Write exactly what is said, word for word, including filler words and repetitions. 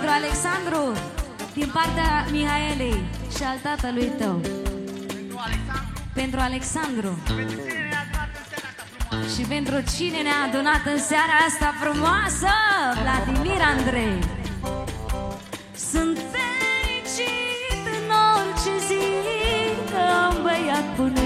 pentru Alexandru, din partea Mihaelei și al tatălui tău. Pentru Alexandru. Pentru Alexandru. Și pentru cine ne-a adunat în seara asta frumoasă. Și pentru cine ne-a adunat în seara asta frumoasă, Vladimir Andrei. Sunt fericit în orice zi că am băiat până